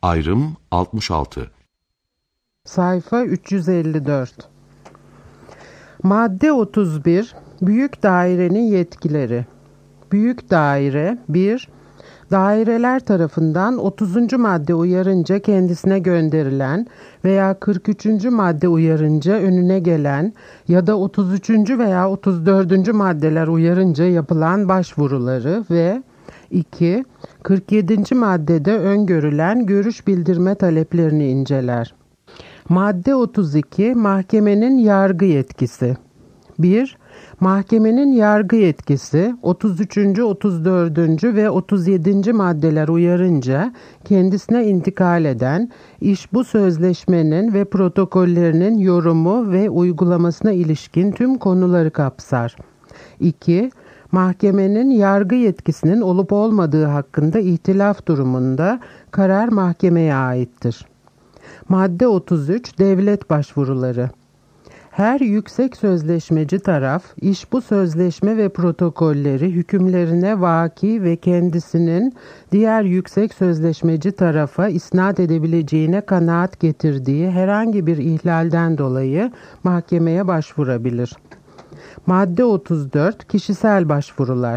Ayrım 66. Sayfa 354. Madde 31. Büyük dairenin yetkileri. Büyük daire 1. Daireler tarafından 30. madde uyarınca kendisine gönderilen veya 43. madde uyarınca önüne gelen ya da 33. veya 34. maddeler uyarınca yapılan başvuruları ve 2. 47. maddede öngörülen görüş bildirme taleplerini inceler. Madde 32. Mahkemenin yargı yetkisi. 1. Mahkemenin yargı yetkisi 33., 34. ve 37. maddeler uyarınca kendisine intikal eden iş bu sözleşmenin ve protokollerinin yorumu ve uygulamasına ilişkin tüm konuları kapsar. 2. Mahkemenin yargı yetkisinin olup olmadığı hakkında ihtilaf durumunda karar mahkemeye aittir. Madde 33. Devlet başvuruları. Her yüksek sözleşmeci taraf, iş bu sözleşme ve protokolleri hükümlerine vaki ve kendisinin diğer yüksek sözleşmeci tarafa isnat edebileceğine kanaat getirdiği herhangi bir ihlalden dolayı mahkemeye başvurabilir. Madde 34. Kişisel başvurular.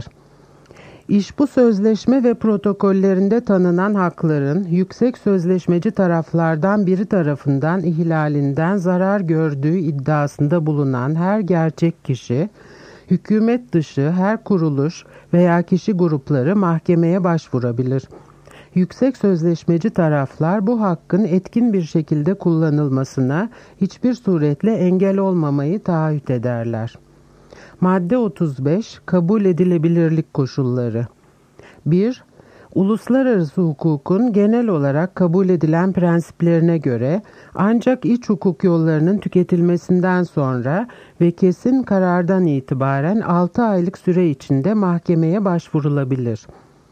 İş bu sözleşme ve protokollerinde tanınan hakların yüksek sözleşmeci taraflardan biri tarafından ihlalinden zarar gördüğü iddiasında bulunan her gerçek kişi, hükümet dışı her kuruluş veya kişi grupları mahkemeye başvurabilir. Yüksek sözleşmeci taraflar bu hakkın etkin bir şekilde kullanılmasına hiçbir suretle engel olmamayı taahhüt ederler. Madde 35. Kabul edilebilirlik koşulları. 1. Uluslararası hukukun genel olarak kabul edilen prensiplerine göre ancak iç hukuk yollarının tüketilmesinden sonra ve kesin karardan itibaren 6 aylık süre içinde mahkemeye başvurulabilir.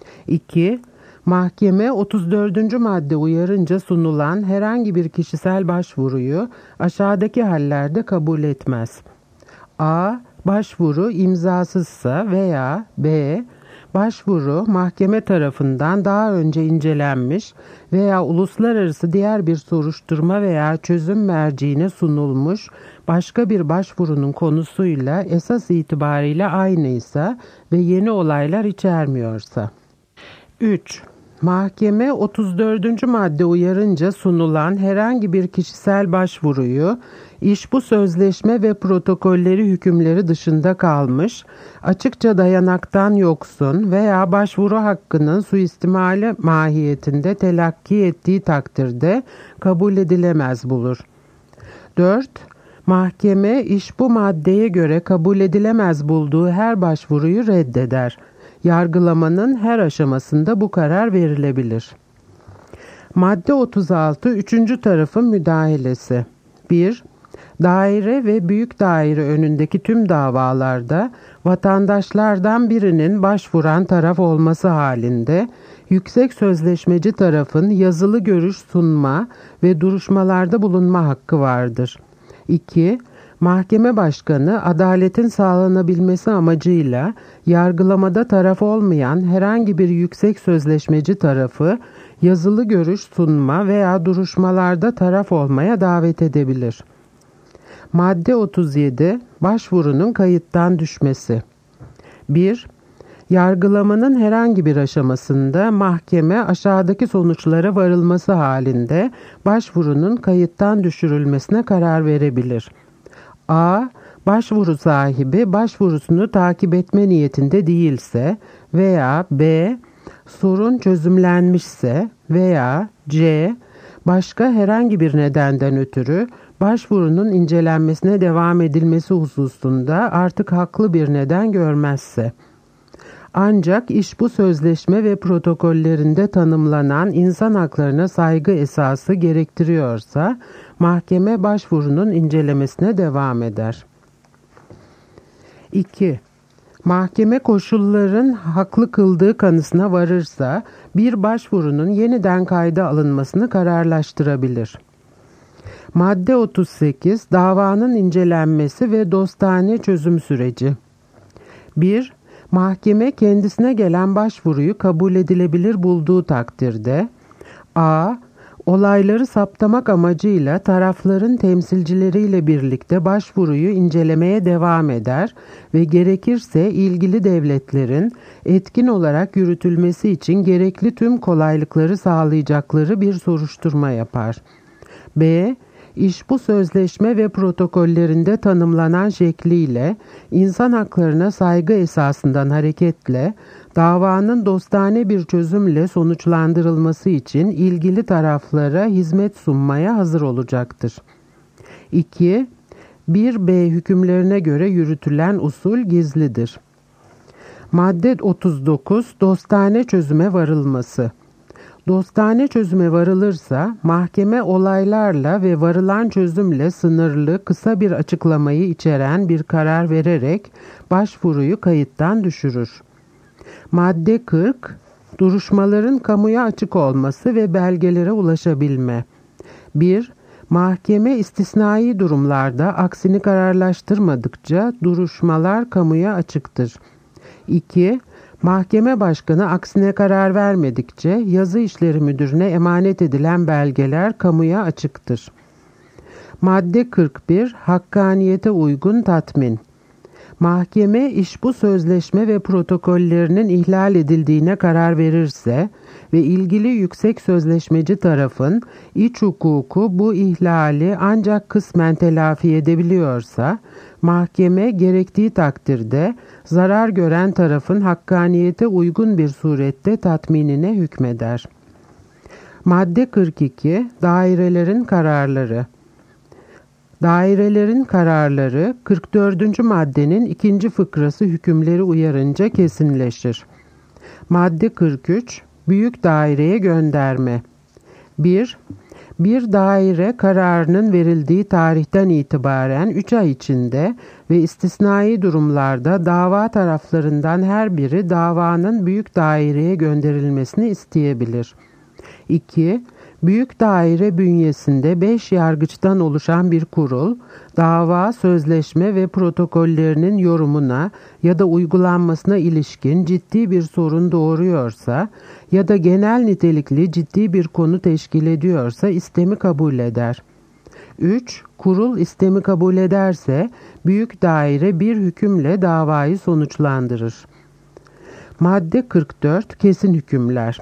2. Mahkeme 34. madde uyarınca sunulan herhangi bir kişisel başvuruyu aşağıdaki hallerde kabul etmez. A. Başvuru imzasızsa veya B. Başvuru mahkeme tarafından daha önce incelenmiş veya uluslararası diğer bir soruşturma veya çözüm merciine sunulmuş başka bir başvurunun konusuyla esas itibariyle aynıysa ve yeni olaylar içermiyorsa. 3. Mahkeme 34. madde uyarınca sunulan herhangi bir kişisel başvuruyu iş bu sözleşme ve protokolleri hükümleri dışında kalmış, açıkça dayanaktan yoksun veya başvuru hakkının suistimali mahiyetinde telakki ettiği takdirde kabul edilemez bulur. 4. Mahkeme iş bu maddeye göre kabul edilemez bulduğu her başvuruyu reddeder. Yargılamanın her aşamasında bu karar verilebilir. Madde 36. 3. tarafın müdahalesi. 1. Daire ve büyük daire önündeki tüm davalarda vatandaşlardan birinin başvuran taraf olması halinde yüksek sözleşmeci tarafın yazılı görüş sunma ve duruşmalarda bulunma hakkı vardır. 2. Mahkeme başkanı adaletin sağlanabilmesi amacıyla yargılamada taraf olmayan herhangi bir yüksek sözleşmeci tarafı yazılı görüş sunma veya duruşmalarda taraf olmaya davet edebilir. Madde 37. Başvurunun kayıttan düşmesi. 1. Yargılamanın herhangi bir aşamasında mahkeme aşağıdaki sonuçlara varılması halinde başvurunun kayıttan düşürülmesine karar verebilir. A. Başvuru sahibi başvurusunu takip etme niyetinde değilse veya B. Sorun çözümlenmişse veya C. Başka herhangi bir nedenden ötürü başvurunun incelenmesine devam edilmesi hususunda artık haklı bir neden görmezse. Ancak iş bu sözleşme ve protokollerinde tanımlanan insan haklarına saygı esası gerektiriyorsa mahkeme başvurunun incelemesine devam eder. 2. Mahkeme koşulların haklı kıldığı kanısına varırsa bir başvurunun yeniden kayda alınmasını kararlaştırabilir. Madde 38. Davanın incelenmesi ve dostane çözüm süreci. 1. Mahkeme kendisine gelen başvuruyu kabul edilebilir bulduğu takdirde A. Olayları saptamak amacıyla tarafların temsilcileriyle birlikte başvuruyu incelemeye devam eder ve gerekirse ilgili devletlerin etkin olarak yürütülmesi için gerekli tüm kolaylıkları sağlayacakları bir soruşturma yapar. B. İş bu sözleşme ve protokollerinde tanımlanan şekliyle insan haklarına saygı esasından hareketle davanın dostane bir çözümle sonuçlandırılması için ilgili taraflara hizmet sunmaya hazır olacaktır. 2. 1b hükümlerine göre yürütülen usul gizlidir. Madde 39. Dostane çözüme varılması. Dostane çözüme varılırsa mahkeme olaylarla ve varılan çözümle sınırlı kısa bir açıklamayı içeren bir karar vererek başvuruyu kayıttan düşürür. Madde 40. Duruşmaların kamuya açık olması ve belgelere ulaşabilme. 1. Mahkeme istisnai durumlarda aksini kararlaştırmadıkça duruşmalar kamuya açıktır. 2. Mahkeme başkanı aksine karar vermedikçe yazı işleri müdürüne emanet edilen belgeler kamuya açıktır. Madde 41. Hakkaniyete uygun tatmin. Mahkeme iş bu sözleşme ve protokollerinin ihlal edildiğine karar verirse ve ilgili yüksek sözleşmeci tarafın iç hukuku bu ihlali ancak kısmen telafi edebiliyorsa, mahkeme gerektiği takdirde zarar gören tarafın hakkaniyete uygun bir surette tatminine hükmeder. Madde 42. Dairelerin kararları. Dairelerin kararları 44. maddenin 2. fıkrası hükümleri uyarınca kesinleşir. Madde 43. Büyük daireye gönderme. 1. Bir daire kararının verildiği tarihten itibaren 3 ay içinde ve istisnai durumlarda dava taraflarından her biri davanın büyük daireye gönderilmesini isteyebilir. 2. Büyük daire bünyesinde 5 yargıçtan oluşan bir kurul, dava, sözleşme ve protokollerinin yorumuna ya da uygulanmasına ilişkin ciddi bir sorun doğuruyorsa ya da genel nitelikli ciddi bir konu teşkil ediyorsa istemi kabul eder. 3. Kurul istemi kabul ederse büyük daire bir hükümle davayı sonuçlandırır. Madde 44. Kesin hükümler.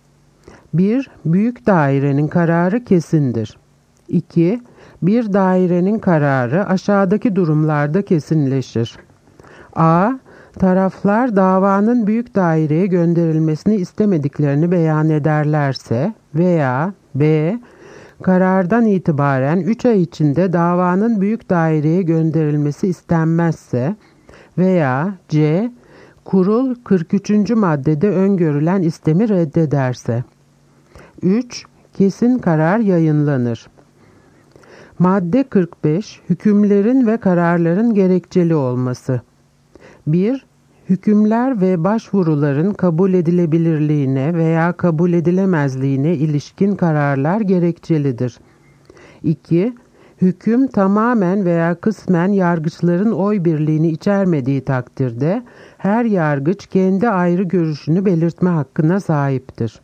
1. Büyük dairenin kararı kesindir. 2. Bir dairenin kararı aşağıdaki durumlarda kesinleşir. A. Taraflar davanın büyük daireye gönderilmesini istemediklerini beyan ederlerse veya B. Karardan itibaren 3 ay içinde davanın büyük daireye gönderilmesi istenmezse veya C. Kurul 43. maddede öngörülen istemi reddederse. 3. Kesin karar yayınlanır. Madde 45. Hükümlerin ve kararların gerekçeli olması. 1. Hükümler ve başvuruların kabul edilebilirliğine veya kabul edilemezliğine ilişkin kararlar gerekçelidir. 2. Hüküm tamamen veya kısmen yargıçların oy birliğini içermediği takdirde her yargıç kendi ayrı görüşünü belirtme hakkına sahiptir.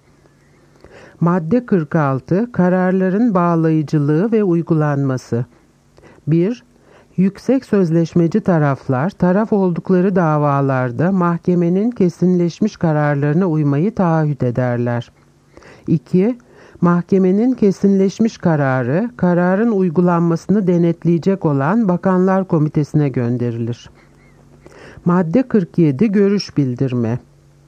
Madde 46. Kararların bağlayıcılığı ve uygulanması. 1. Yüksek sözleşmeci taraflar, taraf oldukları davalarda mahkemenin kesinleşmiş kararlarına uymayı taahhüt ederler. 2. Mahkemenin kesinleşmiş kararı, kararın uygulanmasını denetleyecek olan Bakanlar Komitesi'ne gönderilir. Madde 47. Görüş bildirme.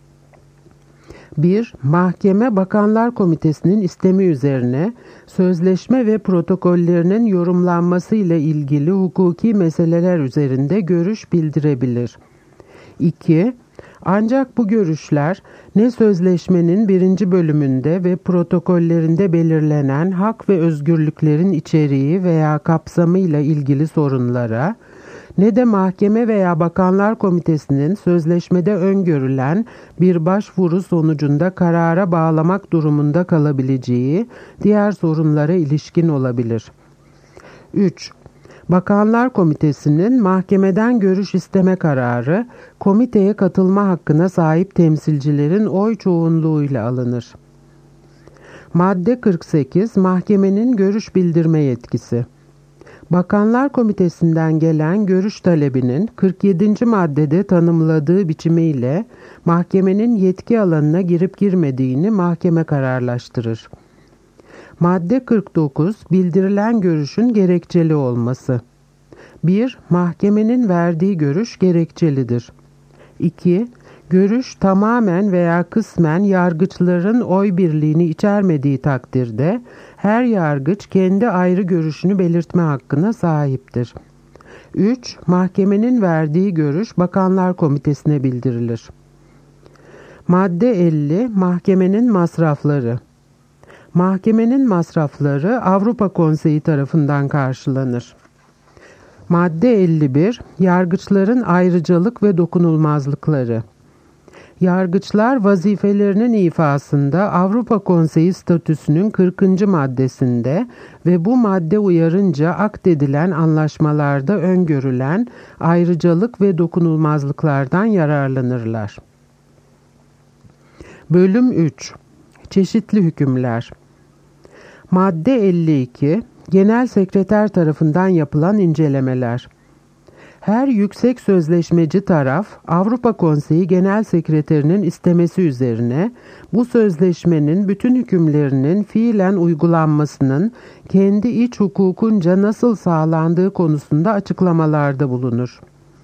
1. Mahkeme Bakanlar Komitesi'nin istemi üzerine sözleşme ve protokollerinin yorumlanması ile ilgili hukuki meseleler üzerinde görüş bildirebilir. 2. Ancak bu görüşler ne sözleşmenin 1. bölümünde ve protokollerinde belirlenen hak ve özgürlüklerin içeriği veya kapsamıyla ilgili sorunlara, ne de mahkeme veya Bakanlar Komitesi'nin sözleşmede öngörülen bir başvuru sonucunda karara bağlamak durumunda kalabileceği diğer sorunlara ilişkin olabilir. 3. Bakanlar Komitesi'nin mahkemeden görüş isteme kararı, komiteye katılma hakkına sahip temsilcilerin oy çoğunluğuyla alınır. Madde 48. Mahkemenin görüş bildirme yetkisi. Bakanlar Komitesi'nden gelen görüş talebinin 47. maddede tanımladığı biçimiyle mahkemenin yetki alanına girip girmediğini mahkeme kararlaştırır. Madde 49. Bildirilen görüşün gerekçeli olması. 1. Mahkemenin verdiği görüş gerekçelidir. 2. Görüş tamamen veya kısmen yargıçların oy birliğini içermediği takdirde her yargıç kendi ayrı görüşünü belirtme hakkına sahiptir. 3. Mahkemenin verdiği görüş Bakanlar Komitesi'ne bildirilir. Madde 50. Mahkemenin masrafları. Mahkemenin masrafları Avrupa Konseyi tarafından karşılanır. Madde 51. Yargıçların ayrıcalık ve dokunulmazlıkları. Yargıçlar vazifelerinin ifasında Avrupa Konseyi statüsünün 40. maddesinde ve bu madde uyarınca akdedilen anlaşmalarda öngörülen ayrıcalık ve dokunulmazlıklardan yararlanırlar. Bölüm 3. Çeşitli hükümler. Madde 52. Genel Sekreter tarafından yapılan incelemeler. Her yüksek sözleşmeci taraf, Avrupa Konseyi Genel Sekreterinin istemesi üzerine bu sözleşmenin bütün hükümlerinin fiilen uygulanmasının kendi iç hukukunca nasıl sağlandığı konusunda açıklamalarda bulunur.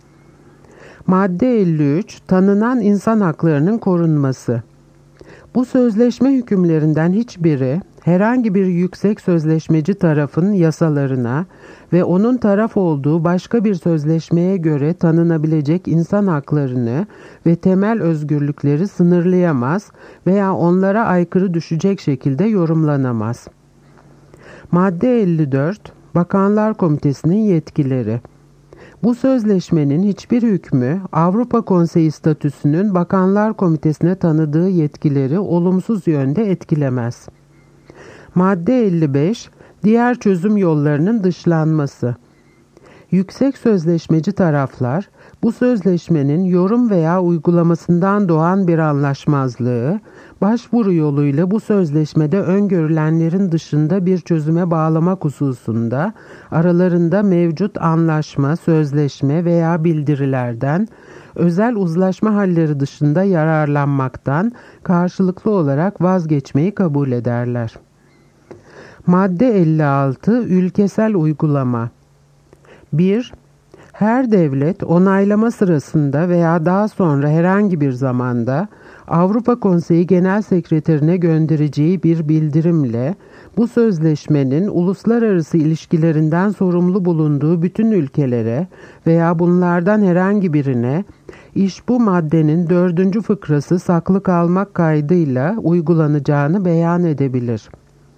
Madde 53. Tanınan insan haklarının korunması. Bu sözleşme hükümlerinden hiçbiri herhangi bir yüksek sözleşmeci tarafın yasalarına ve onun taraf olduğu başka bir sözleşmeye göre tanınabilecek insan haklarını ve temel özgürlükleri sınırlayamaz veya onlara aykırı düşecek şekilde yorumlanamaz. Madde 54. Bakanlar Komitesi'nin yetkileri. Bu sözleşmenin hiçbir hükmü Avrupa Konseyi statüsünün Bakanlar Komitesi'ne tanıdığı yetkileri olumsuz yönde etkilemez. Madde 55. Diğer çözüm yollarının dışlanması. Yüksek sözleşmeci taraflar, bu sözleşmenin yorum veya uygulamasından doğan bir anlaşmazlığı, başvuru yoluyla bu sözleşmede öngörülenlerin dışında bir çözüme bağlamak hususunda, aralarında mevcut anlaşma, sözleşme veya bildirilerden, özel uzlaşma halleri dışında yararlanmaktan karşılıklı olarak vazgeçmeyi kabul ederler. Madde 56. Ülkesel uygulama. 1. Her devlet onaylama sırasında veya daha sonra herhangi bir zamanda Avrupa Konseyi Genel Sekreterine göndereceği bir bildirimle bu sözleşmenin uluslararası ilişkilerinden sorumlu bulunduğu bütün ülkelere veya bunlardan herhangi birine iş bu maddenin 4. fıkrası saklı kalmak kaydıyla uygulanacağını beyan edebilir.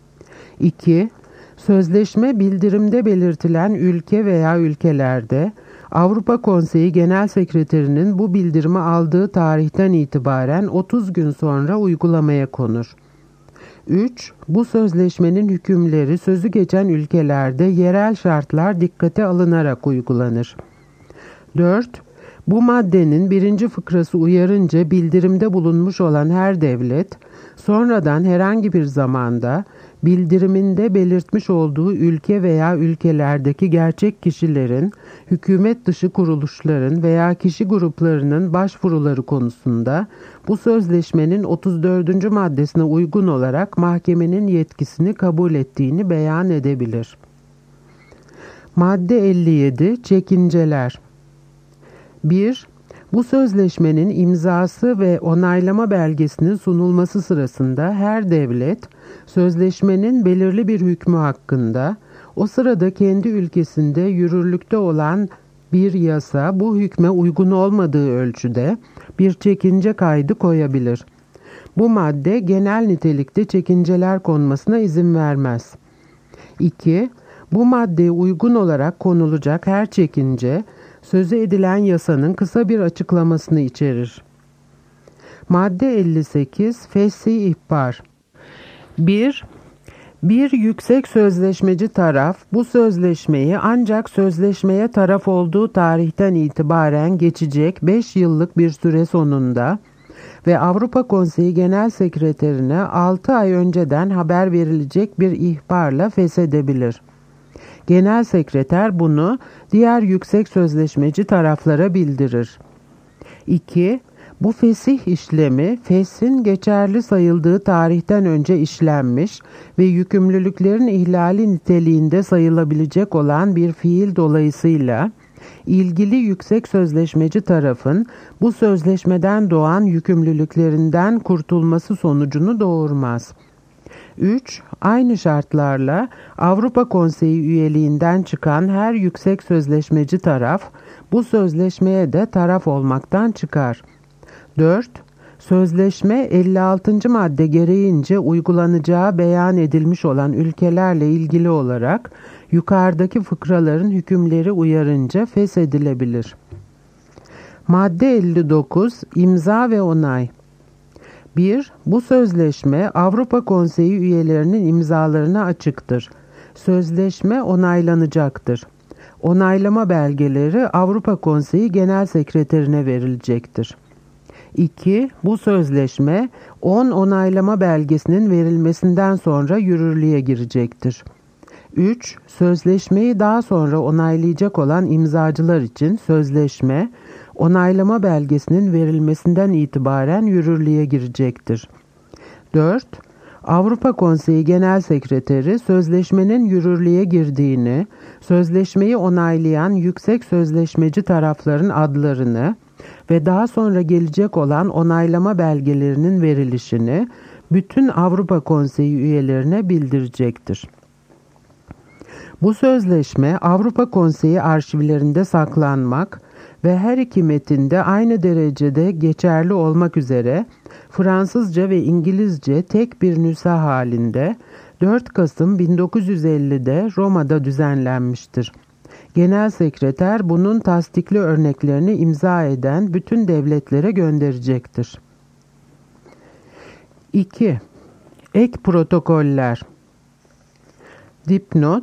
2. Sözleşme bildirimde belirtilen ülke veya ülkelerde Avrupa Konseyi Genel Sekreterinin bu bildirimi aldığı tarihten itibaren 30 gün sonra uygulamaya konur. 3. Bu sözleşmenin hükümleri sözü geçen ülkelerde yerel şartlar dikkate alınarak uygulanır. 4. Bu maddenin 1. fıkrası uyarınca bildirimde bulunmuş olan her devlet, sonradan herhangi bir zamanda bildiriminde belirtmiş olduğu ülke veya ülkelerdeki gerçek kişilerin, hükümet dışı kuruluşların veya kişi gruplarının başvuruları konusunda bu sözleşmenin 34. maddesine uygun olarak mahkemenin yetkisini kabul ettiğini beyan edebilir. Madde 57. Çekinceler. 1. Bu sözleşmenin imzası ve onaylama belgesinin sunulması sırasında her devlet, sözleşmenin belirli bir hükmü hakkında, o sırada kendi ülkesinde yürürlükte olan bir yasa bu hükme uygun olmadığı ölçüde bir çekince kaydı koyabilir. Bu madde genel nitelikte çekinceler konmasına izin vermez. 2. Bu maddeye uygun olarak konulacak her çekince, sözü edilen yasanın kısa bir açıklamasını içerir. Madde 58. Fesli ihbar. 1. Bir yüksek sözleşmeci taraf bu sözleşmeyi ancak sözleşmeye taraf olduğu tarihten itibaren geçecek 5 yıllık bir süre sonunda ve Avrupa Konseyi Genel Sekreterine 6 ay önceden haber verilecek bir ihbarla feshedebilir. Genel Sekreter bunu diğer yüksek sözleşmeci taraflara bildirir. 2. Bu fesih işlemi, feshin geçerli sayıldığı tarihten önce işlenmiş ve yükümlülüklerin ihlali niteliğinde sayılabilecek olan bir fiil dolayısıyla, ilgili yüksek sözleşmeci tarafın bu sözleşmeden doğan yükümlülüklerinden kurtulması sonucunu doğurmaz. 3. Aynı şartlarla Avrupa Konseyi üyeliğinden çıkan her yüksek sözleşmeci taraf, bu sözleşmeye de taraf olmaktan çıkar. 4. Sözleşme 56. madde gereğince uygulanacağı beyan edilmiş olan ülkelerle ilgili olarak yukarıdaki fıkraların hükümleri uyarınca feshedilebilir. Madde 59. İmza ve onay. 1. Bu sözleşme Avrupa Konseyi üyelerinin imzalarına açıktır. Sözleşme onaylanacaktır. Onaylama belgeleri Avrupa Konseyi Genel Sekreterine verilecektir. 2. Bu sözleşme 10 onaylama belgesinin verilmesinden sonra yürürlüğe girecektir. 3. Sözleşmeyi daha sonra onaylayacak olan imzacılar için sözleşme, onaylama belgesinin verilmesinden itibaren yürürlüğe girecektir. 4. Avrupa Konseyi Genel Sekreteri sözleşmenin yürürlüğe girdiğini, sözleşmeyi onaylayan yüksek sözleşmeci tarafların adlarını ve daha sonra gelecek olan onaylama belgelerinin verilişini bütün Avrupa Konseyi üyelerine bildirecektir. Bu sözleşme Avrupa Konseyi arşivlerinde saklanmak ve her iki metinde aynı derecede geçerli olmak üzere Fransızca ve İngilizce tek bir nüsha halinde 4 Kasım 1950'de Roma'da düzenlenmiştir. Genel Sekreter bunun tasdikli örneklerini imza eden bütün devletlere gönderecektir. 2. Ek protokoller. Dipnot: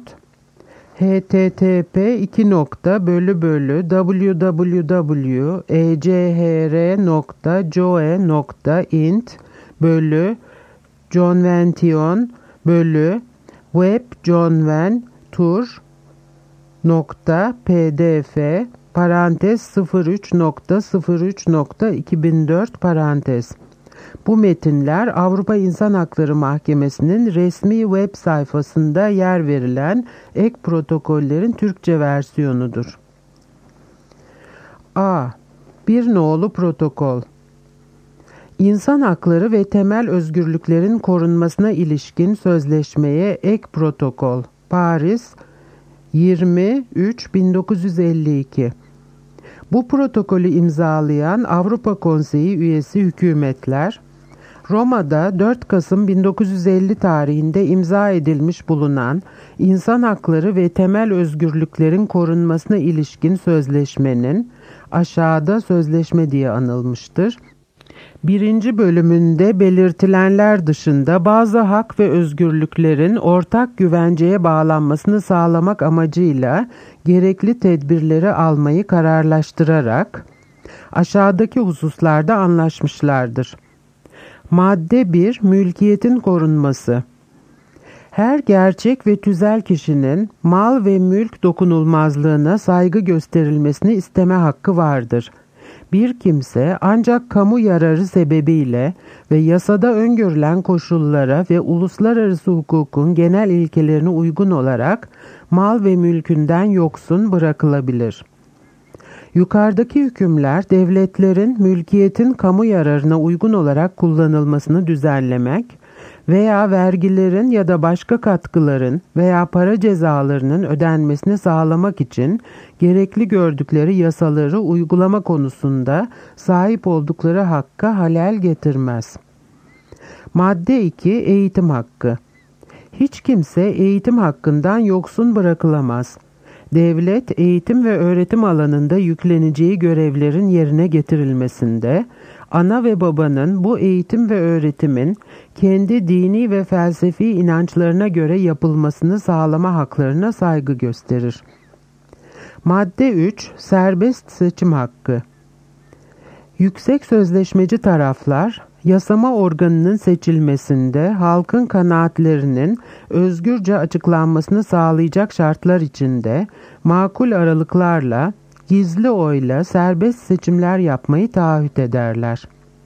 http://www.echr.joe.int/johnventure.webjohnventur.pdf /03.03.2004 Bu metinler Avrupa İnsan Hakları Mahkemesi'nin resmi web sayfasında yer verilen ek protokollerin Türkçe versiyonudur. A. Bir nolu protokol. İnsan hakları ve temel özgürlüklerin korunmasına ilişkin sözleşmeye ek protokol. Paris 23.1952. Bu protokolü imzalayan Avrupa Konseyi üyesi hükümetler, Roma'da 4 Kasım 1950 tarihinde imza edilmiş bulunan İnsan Hakları ve Temel Özgürlüklerin Korunmasına ilişkin sözleşmenin, aşağıda sözleşme diye anılmıştır, 1. bölümünde belirtilenler dışında bazı hak ve özgürlüklerin ortak güvenceye bağlanmasını sağlamak amacıyla gerekli tedbirleri almayı kararlaştırarak aşağıdaki hususlarda anlaşmışlardır. Madde 1. Mülkiyetin korunması. Her gerçek ve tüzel kişinin mal ve mülk dokunulmazlığına saygı gösterilmesini isteme hakkı vardır. Bir kimse ancak kamu yararı sebebiyle ve yasada öngörülen koşullara ve uluslararası hukukun genel ilkelerine uygun olarak mal ve mülkünden yoksun bırakılabilir. Yukarıdaki hükümler devletlerin mülkiyetin kamu yararına uygun olarak kullanılmasını düzenlemek veya vergilerin ya da başka katkıların veya para cezalarının ödenmesini sağlamak için gerekli gördükleri yasaları uygulama konusunda sahip oldukları hakka halel getirmez. Madde 2. Eğitim hakkı. Hiç kimse eğitim hakkından yoksun bırakılamaz. Devlet, eğitim ve öğretim alanında yükleneceği görevlerin yerine getirilmesinde, ana ve babanın bu eğitim ve öğretimin kendi dini ve felsefi inançlarına göre yapılmasını sağlama haklarına saygı gösterir. Madde 3. Serbest seçim hakkı. Yüksek sözleşmeci taraflar, yasama organının seçilmesinde halkın kanaatlerinin özgürce açıklanmasını sağlayacak şartlar içinde makul aralıklarla, gizli oyla serbest seçimler yapmayı taahhüt ederler.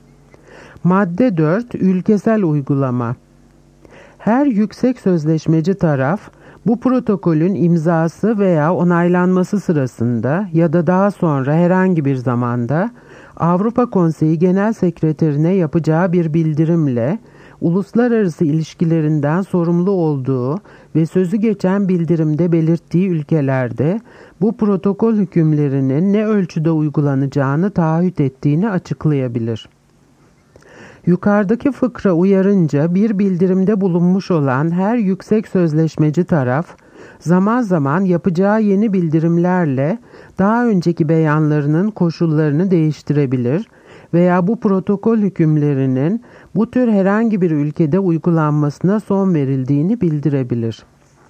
Madde 4. Ülkesel uygulama. Her yüksek sözleşmeci taraf, bu protokolün imzası veya onaylanması sırasında ya da daha sonra herhangi bir zamanda Avrupa Konseyi Genel Sekreterine yapacağı bir bildirimle uluslararası ilişkilerinden sorumlu olduğu ve sözü geçen bildirimde belirttiği ülkelerde bu protokol hükümlerinin ne ölçüde uygulanacağını taahhüt ettiğini açıklayabilir. Yukarıdaki fıkra uyarınca bir bildirimde bulunmuş olan her yüksek sözleşmeci taraf, zaman zaman yapacağı yeni bildirimlerle daha önceki beyanlarının koşullarını değiştirebilir veya bu protokol hükümlerinin bu tür herhangi bir ülkede uygulanmasına son verildiğini bildirebilir.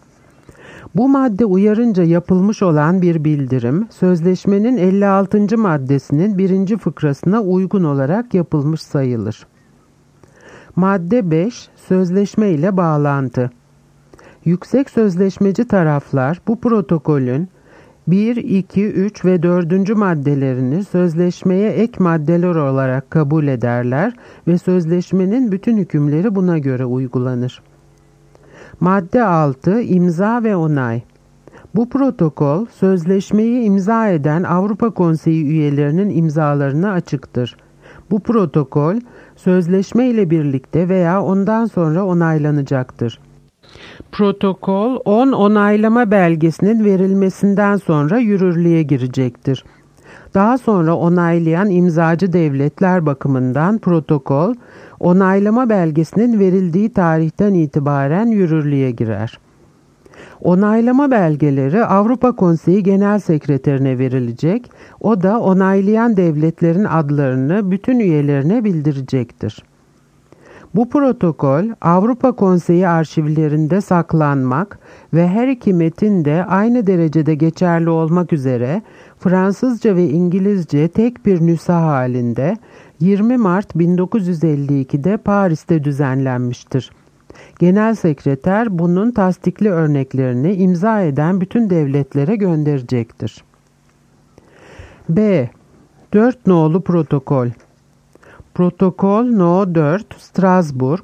Bu madde uyarınca yapılmış olan bir bildirim, sözleşmenin 56. maddesinin 1. fıkrasına uygun olarak yapılmış sayılır. Madde 5. Sözleşme ile bağlantı. Yüksek sözleşmeci taraflar bu protokolün 1, 2, 3 ve 4. maddelerini sözleşmeye ek maddeler olarak kabul ederler ve sözleşmenin bütün hükümleri buna göre uygulanır. Madde 6. İmza ve onay. Bu protokol, sözleşmeyi imza eden Avrupa Konseyi üyelerinin imzalarına açıktır. Bu protokol, sözleşme ile birlikte veya ondan sonra onaylanacaktır. Protokol, 10 onaylama belgesinin verilmesinden sonra yürürlüğe girecektir. Daha sonra onaylayan imzacı devletler bakımından protokol, onaylama belgesinin verildiği tarihten itibaren yürürlüğe girer. Onaylama belgeleri Avrupa Konseyi Genel Sekreterine verilecek, o da onaylayan devletlerin adlarını bütün üyelerine bildirecektir. Bu protokol, Avrupa Konseyi arşivlerinde saklanmak ve her iki metin de aynı derecede geçerli olmak üzere Fransızca ve İngilizce tek bir nüsha halinde 20 Mart 1952'de Paris'te düzenlenmiştir. Genel Sekreter bunun tasdikli örneklerini imza eden bütün devletlere gönderecektir. B. 4 nolu protokol. Protokol No. 4 Strasbourg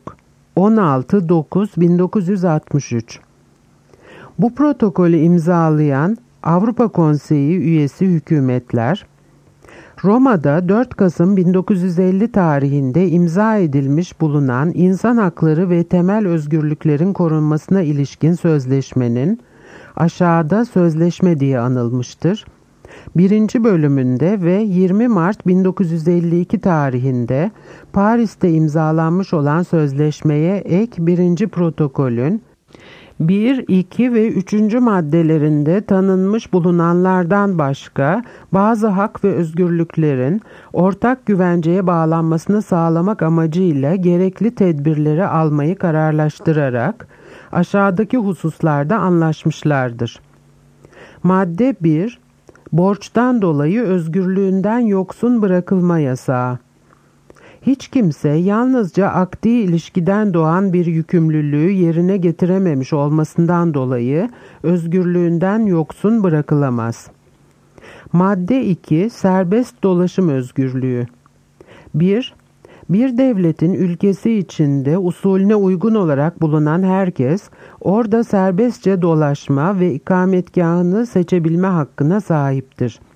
16.9.1963. Bu protokolü imzalayan Avrupa Konseyi üyesi hükümetler, Roma'da 4 Kasım 1950 tarihinde imza edilmiş bulunan insan hakları ve temel özgürlüklerin korunmasına ilişkin sözleşmenin aşağıda sözleşme diye anılmıştır. 1. bölümünde ve 20 Mart 1952 tarihinde Paris'te imzalanmış olan sözleşmeye ek 1. protokolün 1, 2 ve 3. maddelerinde tanınmış bulunanlardan başka bazı hak ve özgürlüklerin ortak güvenceye bağlanmasını sağlamak amacıyla gerekli tedbirleri almayı kararlaştırarak aşağıdaki hususlarda anlaşmışlardır. Madde 1. Borçtan dolayı özgürlüğünden yoksun bırakılma yasağı. Hiç kimse yalnızca akdi ilişkiden doğan bir yükümlülüğü yerine getirememiş olmasından dolayı özgürlüğünden yoksun bırakılamaz. Madde 2. Serbest dolaşım özgürlüğü. 1. Bir devletin ülkesi içinde usulüne uygun olarak bulunan herkes, orada serbestçe dolaşma ve ikametgahını seçebilme hakkına sahiptir.